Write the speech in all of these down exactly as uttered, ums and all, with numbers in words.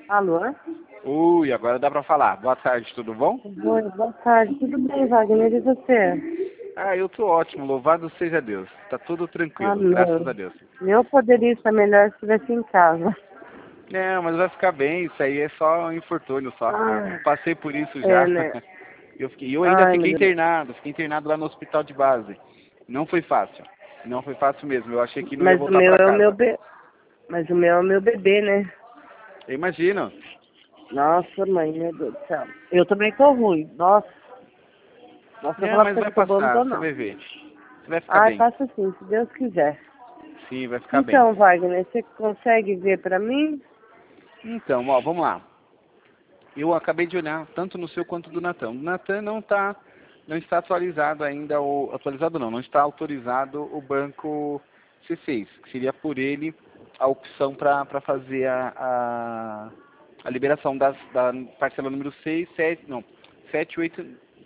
Alô? Ui, agora dá pra falar. Boa tarde, tudo bom? Oi, boa tarde. Tudo bem, Wagner? E você? Ah, eu tô ótimo, louvado seja Deus. Tá tudo Ah, tranquilo, graças a não. Deus. Eu poderia estar melhor se estivesse em casa. Não, mas vai ficar bem, isso aí é só um infortúnio só. Ah, Passei por isso é, já. né? Eu, fiquei, eu ainda Ai, meu fiquei Deus. internado, fiquei internado lá no hospital de base. Não foi fácil. Não foi fácil mesmo. Eu achei que não ia Mas o voltar meu pra é o meu casa. be... Mas o meu é o meu bebê, né? Eu imagino. Nossa, mãe, meu Deus do céu. Eu também tô ruim. Nossa. Nossa, eu vou Não, falar pra mas você vai que eu tô bom, não tô passar, você não. vai ver. Você vai ficar Ai, bem. passa sim, se Deus quiser. Sim, vai ficar bem. Então, Wagner, você consegue ver pra mim? Então, ó, vamos lá. Eu acabei de olhar tanto no seu quanto do Natan. O Natan não tá, não está atualizado ainda, o atualizado não, não está autorizado o banco C seis, que seria por ele a opção para fazer a, a, a liberação das, da parcela número seis, sete, não, sete, oito,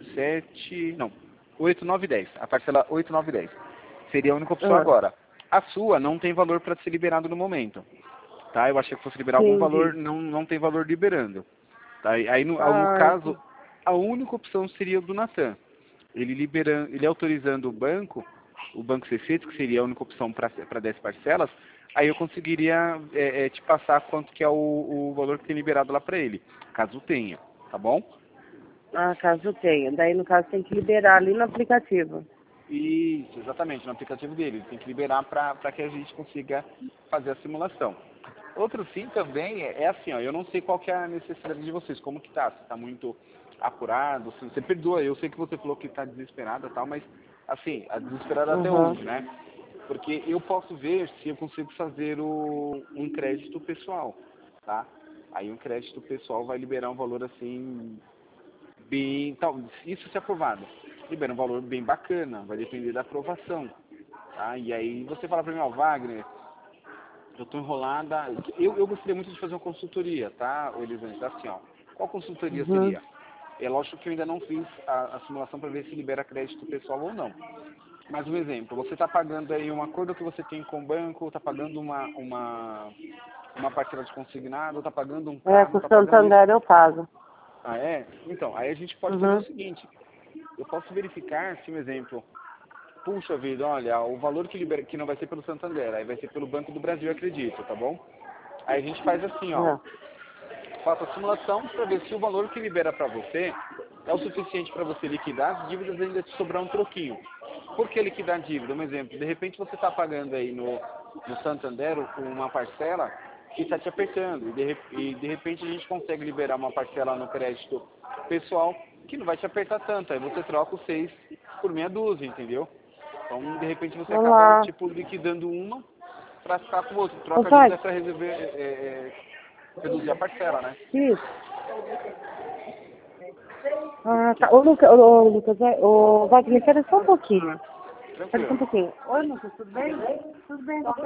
sete, não, oito, nove, dez, a parcela oito, nove, dez. Seria a única opção Ah, agora. A sua não tem valor para ser liberado no momento, tá? Eu achei que fosse liberar algum valor, entendi. não, não tem valor liberando. Tá? Aí, no, no Ai, caso, a única opção seria o do Natan. Ele liberando, ele autorizando o banco, o banco C seis, que seria a única opção para dez parcelas, aí eu conseguiria é, é, te passar quanto que é o, o valor que tem liberado lá para ele, caso tenha, tá bom? ah, caso tenha. Daí, no caso, tem que liberar ali no aplicativo. Isso, exatamente, no aplicativo dele. Ele tem que liberar para que a gente consiga fazer a simulação. Outro sim também é, é assim, ó, eu não sei qual que é a necessidade de vocês, como que tá, se tá muito apurado, se você perdoa, eu sei que você falou que tá desesperada e tal, mas assim, a desesperada até Uhum. onde, né? Porque eu posso ver se eu consigo fazer o, um crédito pessoal, tá? Aí um crédito pessoal vai liberar um valor assim, bem, então, isso se aprovado, libera um valor bem bacana, vai depender da aprovação, tá? E aí você fala pra mim, ó, Wagner, eu estou enrolada. Eu, eu gostaria muito de fazer uma consultoria, tá, Elisângela? Assim, ó. Qual consultoria Uhum. seria? É lógico que eu ainda não fiz a, a simulação para ver se libera crédito pessoal ou não. Mas um exemplo, você está pagando aí um acordo que você tem com o banco, está pagando uma, uma, uma parcela de consignado, está pagando um É, carro, com o está pagando isso. Santander eu pago. Ah, é? Então, aí a gente pode fazer o Uhum. seguinte. Eu posso verificar se, um exemplo, puxa vida, olha, o valor que, libera, que não vai ser pelo Santander, aí vai ser pelo Banco do Brasil, eu acredito, tá bom? Aí a gente faz assim, ó, É. faça a simulação para ver se o valor que libera para você é o suficiente para você liquidar as dívidas e ainda te sobrar um troquinho. Por que liquidar a dívida? Um exemplo, de repente você está pagando aí no, no Santander uma parcela que está te apertando e de, re- e de repente a gente consegue liberar uma parcela no crédito pessoal que não vai te apertar tanto. Aí você troca os seis por meia dúzia, entendeu? Então, de repente você Vamos acaba lá. tipo liquidando uma para ficar com o outro. Ô, Troca a dívida Wagner, para resolver, é, é, reduzir a parcela, né? isso. Ah, tá. Ô, Luca, ô, ô, Lucas, é, ô, Wagner, espera só um pouquinho. Espera só um Tranquilo. pouquinho. Oi, Lucas, tudo bem? Tudo bem, você?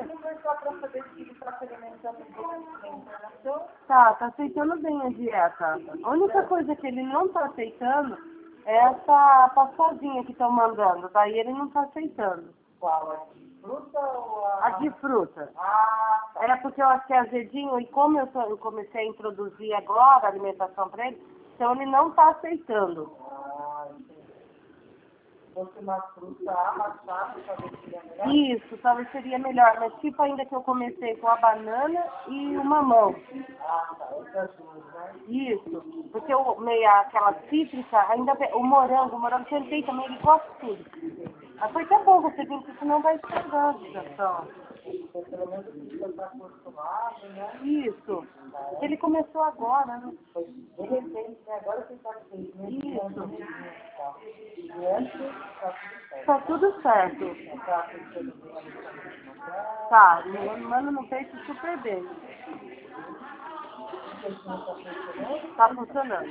Tá, tá aceitando bem a dieta. A única coisa que ele não tá aceitando é essa passadinha que estão mandando. Daí ele não tá aceitando. Qual? A de fruta ou a... A de fruta. Ah, tá. É porque eu acho que é azedinho e como eu, tô- eu comecei a introduzir agora a alimentação para ele, então ele não tá aceitando. Ah, entendi. Fosse uma fruta amassada, talvez seria melhor? Isso, talvez seria melhor, mas tipo ainda que eu comecei com a banana e o mamão. Ah, tá, essas duas, né? Isso, porque o meia, aquela cítrica, ainda ve- o morango, o morango tentei também, ele gosta de tudo. Mas foi até bom você vir, porque senão vai estragar a situação. Porque pelo menos fica tá acostumado, né? Isso, porque ele começou agora, né? Foi de repente, né? Agora você está feliz, né? Isso. E antes, tá tudo certo. Tá tudo certo. Tá, me manda no peito super bem. Tá funcionando.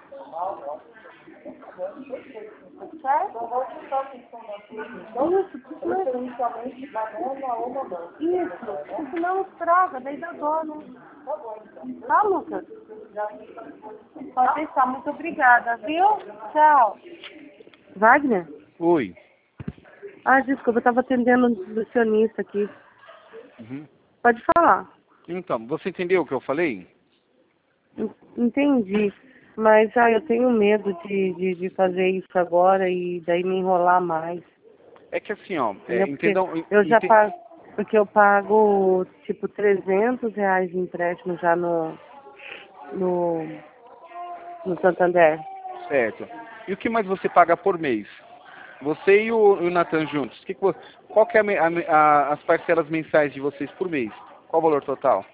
Certo? Então, vou ficar atenção na fruta. Isso, preferencialmente banana ou mamão. Isso, porque senão estraga, daí dá dó, né? Tá bom, então. Tá, Lucas? Pode deixar, muito obrigada, viu? Tchau. Wagner? Oi. Ah, desculpa, eu tava atendendo um nutricionista aqui. Uhum. Pode falar. Então, você entendeu o que eu falei? En- Entendi. Mas ah, eu tenho medo de, de, de fazer isso agora e daí me enrolar mais. É que assim, ó, é, Entendeu? Porque entendam, eu já ente- pago, porque eu pago tipo trezentos reais de empréstimo já no, no, no Santander. certo. E o que mais você paga por mês? Você e o, e o Natan juntos, que que vo- qual que é a me- a me- a- as parcelas mensais de vocês por mês? Qual o valor total?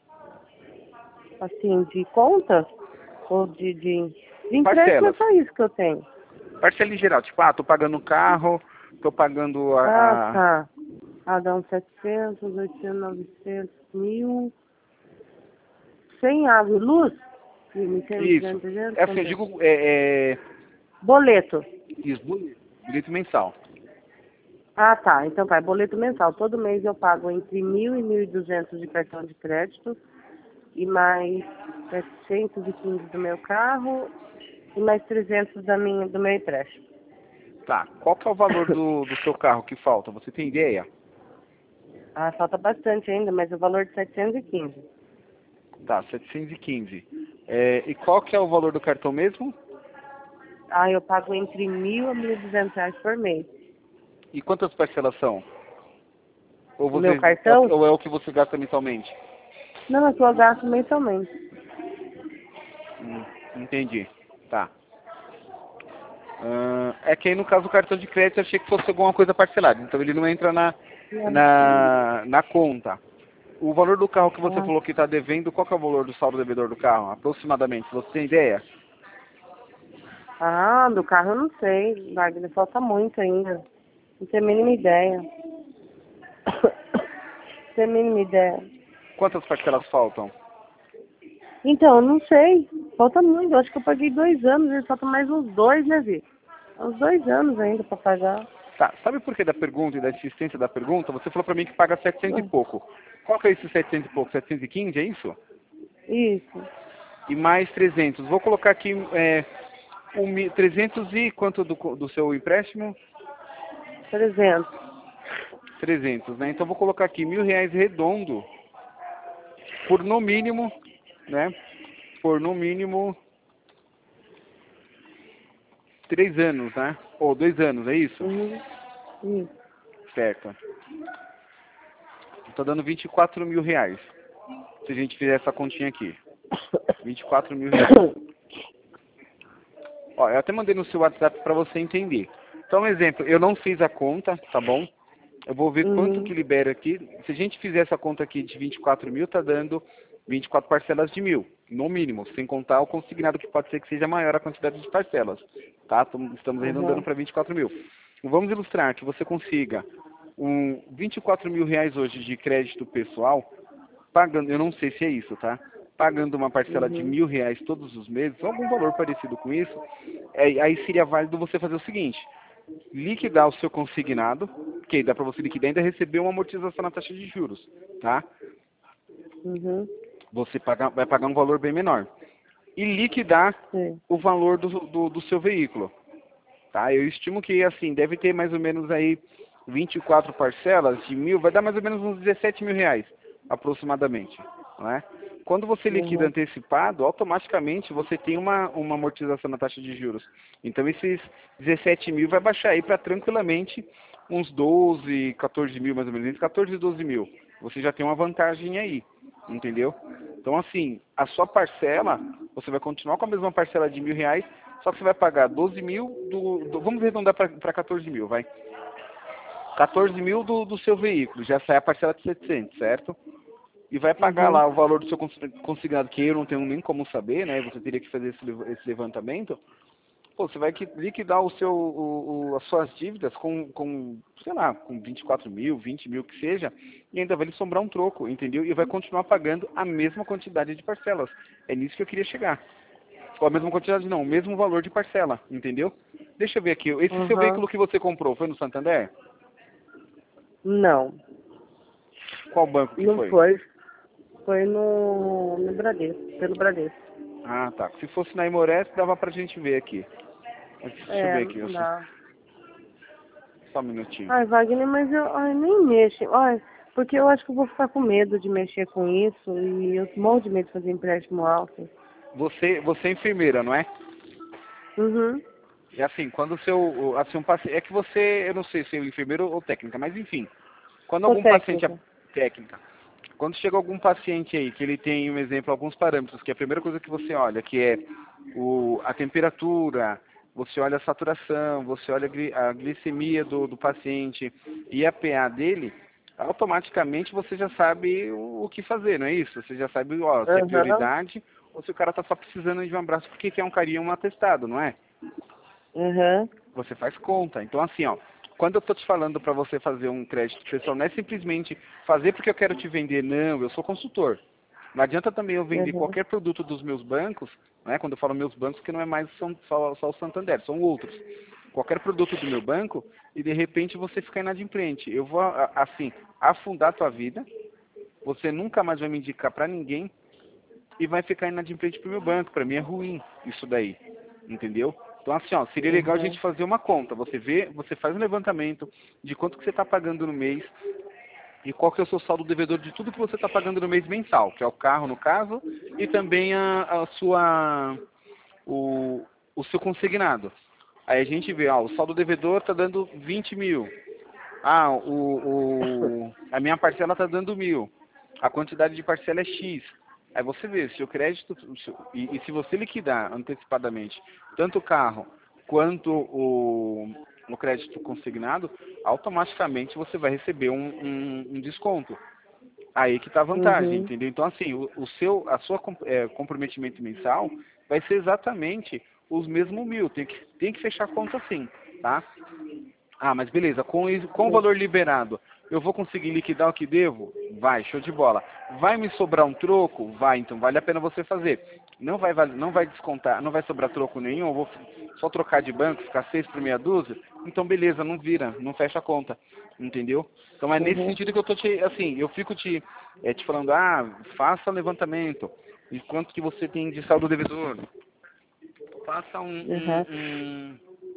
Assim, de conta ou de, de, de empréstimo é Parcelas. só isso que eu tenho. Parcela em geral, tipo, ah, tô pagando o carro, tô pagando a, Ah, a- tá. Ah, dá uns setecentos, oitocentos, novecentos, mil. Sem água e luz? Mil e cem, Isso. duzentos, trezentos, É assim, eu quanto é? digo, é, é, Boleto. isso, boleto mensal. Ah, tá. Então vai, boleto mensal. Todo mês eu pago entre mil e mil e duzentos de cartão de crédito e mais setecentos e quinze do meu carro e mais trezentos da minha, do meu empréstimo. Tá. Qual que é o valor do, do seu carro que falta? Você tem ideia? Ah, falta bastante ainda, mas o valor de setecentos e quinze. Tá, setecentos e quinze. É, e qual que é o valor do cartão mesmo? Ah, eu pago entre mil a mil e duzentos reais por mês. E quantas parcelas são? Ou, O meu você, é o que- cartão? ou é o que você gasta mensalmente? Não, é que eu gasto mensalmente. Hum, entendi. Tá. Ah, é que aí no caso do cartão de crédito eu achei que fosse alguma coisa parcelada, então ele não entra na, na, na conta. O valor do carro que você Ah, falou que está devendo, qual que é o valor do saldo devedor do carro? Aproximadamente, você tem ideia? ah, do carro eu não sei, Wagner, falta muito ainda. Não tenho a mínima ideia. Não tenho a mínima ideia. Quantas parcelas faltam? Então, eu não sei. Falta muito. Eu acho que eu paguei dois anos, e falta mais uns dois, né, Vi? Uns dois anos ainda pra pagar. Tá, sabe por que da pergunta e da insistência da pergunta? Você falou para mim que paga setecentos e pouco. Qual que é esse setecentos e pouco? setecentos e quinze, é isso? Isso. E mais trezentos. Vou colocar aqui é, um, mi- trezentos e quanto do, co- do seu empréstimo? trezentos. trezentos, né? Então vou colocar aqui mil reais redondo por no mínimo, né? Por no mínimo três anos, né? Ou dois anos, é isso? Uhum. Isso. Certo. Estou dando vinte e quatro mil reais. Se a gente fizer essa continha aqui. vinte e quatro mil reais. Ó, eu até mandei no seu WhatsApp para você entender. Então, um exemplo, eu não fiz a conta, tá bom? Eu vou ver quanto que Uhum. libera aqui. Se a gente fizer essa conta aqui de vinte e quatro mil, tá dando vinte e quatro parcelas de mil, no mínimo, sem contar o consignado que pode ser que seja maior a quantidade de parcelas, tá? Tom- Estamos arredondando Uhum. para vinte e quatro mil. Vamos ilustrar que você consiga um vinte e quatro mil reais hoje de crédito pessoal, pagando, eu não sei se é isso, tá? Pagando uma parcela de Uhum. mil reais todos os meses, algum valor parecido com isso, é, aí seria válido você fazer o seguinte: liquidar o seu consignado, que dá para você liquidar e ainda receber uma amortização na taxa de juros, tá? Uhum. Você paga, vai pagar um valor bem menor. E liquidar Sim. o valor do, do, do seu veículo, tá? Eu estimo que, assim, deve ter mais ou menos aí vinte e quatro parcelas de mil, vai dar mais ou menos uns dezessete mil reais, aproximadamente, não é? Quando você liquida Uhum. antecipado, automaticamente você tem uma, uma amortização na taxa de juros. Então esses dezessete mil vai baixar aí para tranquilamente uns doze, quatorze mil mais ou menos, entre quatorze e doze mil. Você já tem uma vantagem aí, entendeu? Então assim, a sua parcela, você vai continuar com a mesma parcela de mil reais, só que você vai pagar doze mil, do, do vamos arredondar para quatorze mil, vai. quatorze mil do, do seu veículo, já sai a parcela de setecentos, certo? E vai pagar Uhum. lá o valor do seu cons- consignado, que eu não tenho nem como saber, né? Você teria que fazer esse, lev- esse levantamento. Pô, você vai que- liquidar o seu, o, o- as suas dívidas com, com, sei lá, com vinte e quatro mil, vinte mil que seja, e ainda vai lhe sobrar um troco, entendeu? E vai continuar pagando a mesma quantidade de parcelas. É nisso que eu queria chegar. Ou a mesma quantidade não, o mesmo valor de parcela, entendeu? Deixa eu ver aqui, esse seu Uhum. veículo que você comprou, foi no Santander? Não. Qual banco que Não foi? foi. Foi no, no Bradesco, pelo Bradesco. Ah, tá. Se fosse na Imores, dava pra gente ver aqui. Deixa eu É, ver aqui, eu não só, dá. só um minutinho. Ai, Wagner, mas eu ai, nem mexo. Ai, porque eu acho que eu vou ficar com medo de mexer com isso e eu morro de medo de fazer empréstimo alto. você, você é enfermeira, não é? Uhum. E assim, quando o seu, assim, um paciente, é que você, eu não sei se é enfermeiro ou técnica, mas enfim, quando Sou algum paciente é técnica. técnica, quando chega algum paciente aí, que ele tem, um exemplo, alguns parâmetros, que é a primeira coisa que você olha, que é o, a temperatura, você olha a saturação, você olha a, gli, a glicemia do, do paciente e a P A dele, automaticamente você já sabe o, o que fazer, não é isso? Você já sabe, ó, se é Aham. prioridade ou se o cara tá só precisando de um abraço porque quer um carinho, um atestado, não é? Aham. Você faz conta. Então, assim, ó, quando eu estou te falando para você fazer um crédito pessoal, não é simplesmente fazer porque eu quero te vender, não, eu sou consultor. Não adianta também eu vender Aham. qualquer produto dos meus bancos, né? Quando eu falo meus bancos, que não é mais só, só, só o Santander, são outros. Qualquer produto do meu banco e de repente você ficar inadimplente. Eu vou, a- assim, afundar a tua vida, você nunca mais vai me indicar para ninguém e vai ficar inadimplente para o meu banco. Para mim é ruim isso daí, entendeu? Então assim, ó, seria legal a Aham. gente fazer uma conta. Você vê, você faz um levantamento de quanto que você está pagando no mês e qual que é o seu saldo devedor de tudo que você está pagando no mês mensal, que é o carro no caso e também a, a sua o, o seu consignado. Aí a gente vê, ó, o saldo devedor está dando vinte mil. Ah, o, o, a minha parcela está dando mil. A quantidade de parcela é X. Aí você vê, se o crédito, e, e se você liquidar antecipadamente tanto o carro quanto o, o crédito consignado, automaticamente você vai receber um, um, um desconto. Aí que está a vantagem, Uhum. entendeu? Então, assim, o, o seu, a sua com- é, comprometimento mensal vai ser exatamente os mesmos mil. Tem que, tem que fechar a conta assim, tá? Ah, mas beleza, com, isso- com o valor liberado, eu vou conseguir liquidar o que devo? Vai, show de bola. Vai me sobrar um troco? Vai, então vale a pena você fazer. Não vai, vale- não vai descontar, não vai sobrar troco nenhum, eu vou só trocar de banco, ficar seis por meia dúzia, então beleza, não vira, não fecha a conta, entendeu? Então é nesse Uhum. sentido que eu tô te, assim, eu fico te, é, te falando, ah, faça levantamento, de quanto que você tem de saldo devedor, faça um, um, Uhum. um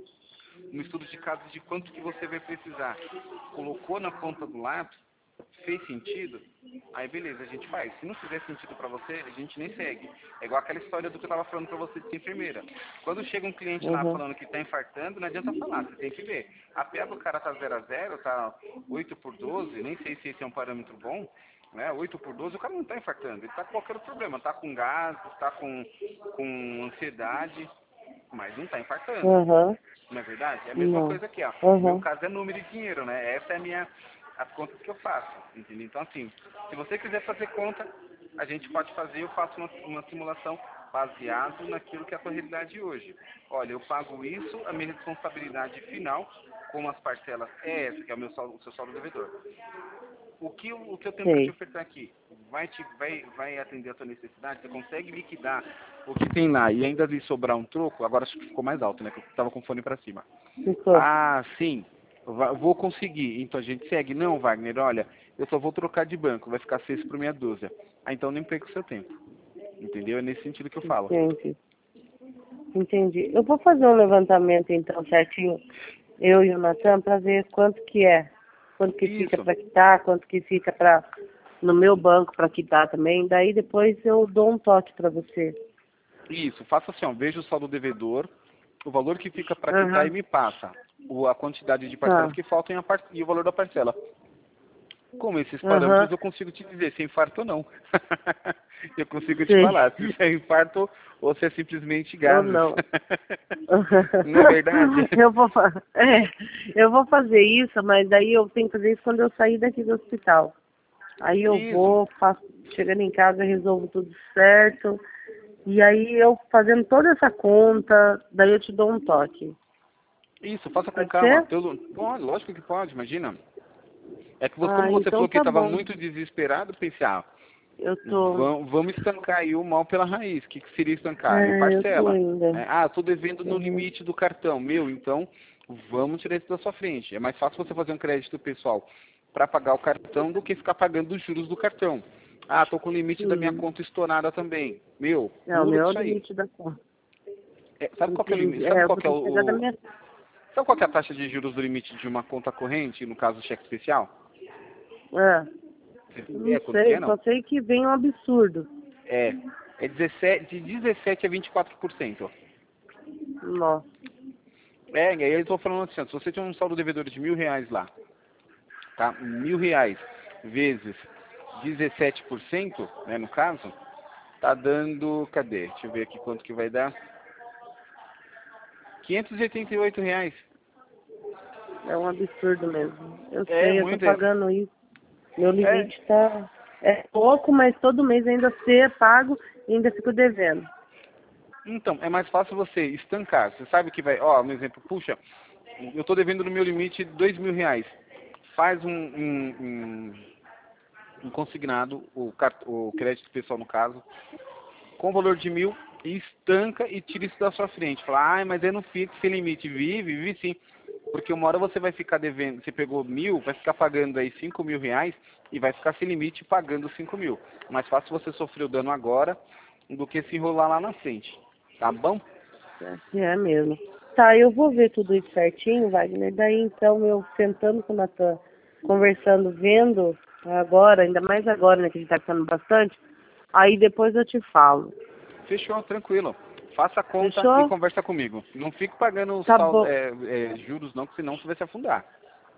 um estudo de caso de quanto que você vai precisar. Colocou na ponta do lápis, fez sentido, aí beleza, a gente faz. Se não fizer sentido para você, a gente nem segue. É igual aquela história do que eu estava falando para você de ser enfermeira. Quando chega um cliente lá Uhum. falando que está infartando, não adianta falar, você tem que ver. A P A do cara tá zero a zero, tá oito por doze, nem sei se esse é um parâmetro bom, né? oito por doze, o cara não está infartando, ele está com qualquer outro problema, está com gases, está com, com ansiedade, mas não está infartando. Uhum. Não é verdade? É a mesma Não. coisa aqui, ó. Meu Uhum. caso é número e dinheiro, né? Essa é a minha, as contas que eu faço, entendeu? Então, assim, se você quiser fazer conta, a gente pode fazer, eu faço uma, uma simulação baseado naquilo que é a sua realidade hoje. Olha, eu pago isso, a minha responsabilidade final, como as parcelas é essa, que é o meu saldo, o seu saldo devedor. O que, eu- o que eu tenho para te Sei. ofertar aqui vai, te, vai, vai atender a tua necessidade? Você consegue liquidar o que tem lá e ainda lhe sobrar um troco? Agora acho que ficou mais alto, né? Que eu estava com o fone para cima. Ficou. Ah, sim, va- vou conseguir. Então a gente segue. Não, Wagner, olha, eu só vou trocar de banco, vai ficar seis por meia dúzia. Ah, então nem perca o seu tempo. Entendeu? É nesse sentido que eu falo. Entendi. Entendi. Eu vou fazer um levantamento então certinho, eu e o Natan, para ver quanto que é. Quanto que fica Isso, para quitar, quanto que fica para no meu banco para quitar também. Daí depois eu dou um toque para você. isso. Faça assim, ó, veja o saldo devedor, o valor que fica para quitar e Aham. me passa o, a quantidade de parcelas Tá. que faltam e, a par- e o valor da parcela. Com esses Aham. parâmetros eu consigo te dizer se é infarto ou não. Eu consigo te Sei. falar se é infarto ou se é simplesmente Ou gases. não. Não é verdade? eu vou fa- é, eu vou fazer isso, mas daí eu tenho que fazer isso quando eu sair daqui do hospital. Aí eu Isso, vou, faço, chegando em casa, resolvo tudo certo. E aí eu fazendo toda essa conta, daí eu te dou um toque. isso, faça com Pode calma. ser? Pelo... Pode, lógico que pode, imagina. É que você, como Ah, você então falou que tá estava bom. muito desesperado, eu pensei, ah, Eu tô. vamos, vamos estancar aí o mal pela raiz. O que, que seria estancar? Em É, eu tô parcela. ainda. Né? Ah, estou devendo no Uhum. limite do cartão. Meu, então vamos tirar isso da sua frente. É mais fácil você fazer um crédito pessoal para pagar o cartão do que ficar pagando os juros do cartão. Ah, estou com o limite da minha Sim. conta estourada também. Meu, É, o pula meu é o disso aí. limite da conta. É, sabe qual que é o Entendi. limite? Sabe É, eu qual vou que é ter que pegar da o, o- minha. sabe qual que é a taxa de juros do limite de uma conta corrente, no caso cheque especial? É, Você tem não ideia quanto que sei, é, não? só sei que vem um absurdo. É, é dezessete, de dezessete a vinte e quatro por cento. Nossa. É, e aí eu estou falando assim, ó, se você tem um saldo devedor de mil reais lá, tá? Mil reais vezes dezessete por cento, né, no caso, tá dando, cadê? Deixa eu ver aqui quanto que vai dar. quinhentos e oitenta e oito reais. É um absurdo mesmo. Eu É sei, eu tô muito. pagando isso. Meu É, limite tá... É pouco, mas todo mês ainda ser pago e ainda fico devendo. então, é mais fácil você estancar. Você sabe que vai, ó, um exemplo, puxa, eu estou devendo no meu limite dois mil reais. Faz um, um, um, um consignado, o, cart- o crédito pessoal no caso, com valor de mil e estanca e tira isso da sua frente. Fala, ah, mas eu não fico sem limite. Vive, vive sim. Porque uma hora você vai ficar devendo, você pegou mil, vai ficar pagando aí cinco mil reais e vai ficar sem limite pagando cinco mil. Mais fácil você sofrer o dano agora do que se enrolar lá na frente. Tá bom? É, é mesmo. Tá, eu vou ver tudo isso certinho, Wagner. Daí então eu sentando com o Natan, conversando, vendo agora, ainda mais agora, né, que a gente tá gastando bastante, aí depois eu te falo. Fechou, tranquilo. Faça a conta e Fechou? conversa comigo. Não fique pagando Tá sal, bom. é, é, juros não, que senão você vai se afundar.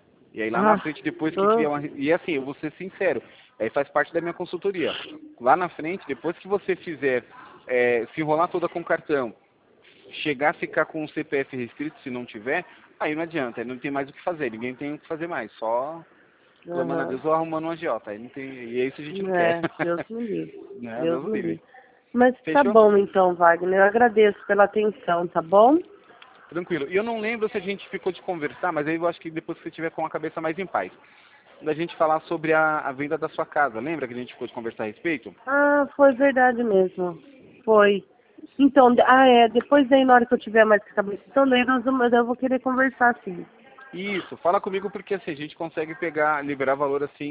E aí lá na Ah, frente, depois que ah, criar uma... E assim, eu vou ser sincero, aí faz parte da minha consultoria. Lá na frente, depois que você fizer, é, se enrolar toda com cartão, chegar a ficar com o C P F restrito, se não tiver, aí não adianta, aí não tem mais o que fazer, ninguém tem o que fazer mais, só clamando a aham. Deus ou arrumando um agiota. Aí não tem... E é isso que a gente não quer. É, Deus me livre. Né? Deus Deus o me livre. livre. Mas tá Fechou? bom então, Wagner. Eu agradeço pela atenção, tá bom? Tranquilo. E eu não lembro se a gente ficou de conversar, mas aí eu acho que depois que você tiver com a cabeça mais em paz. Da gente falar sobre a, a venda da sua casa. Lembra que a gente ficou de conversar a respeito? Ah, foi verdade mesmo. Foi. Então, de- ah, é, depois daí na hora que eu tiver mais com a cabeça, então daí nós vamos, eu vou querer conversar sim. Isso, fala comigo porque assim, a gente consegue pegar, liberar valor assim,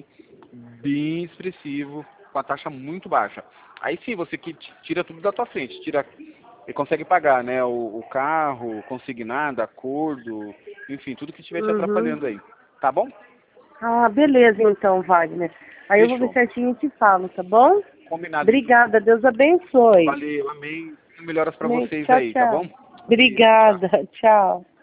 bem expressivo, com a taxa muito baixa. Aí sim, você que t- tira tudo da tua frente, tira e consegue pagar, né, o, o carro, consignado, acordo, enfim, tudo que estiver te Uhum. atrapalhando aí. Tá bom? Ah, beleza então, Wagner. Aí eu vou ver Fechou. certinho e te falo, tá bom? Combinado então. Obrigada, Deus abençoe. Valeu, amém. Melhoras pra Amém. vocês Tchau, aí, tá tchau. bom? Beijo, tchau. Obrigada, tchau.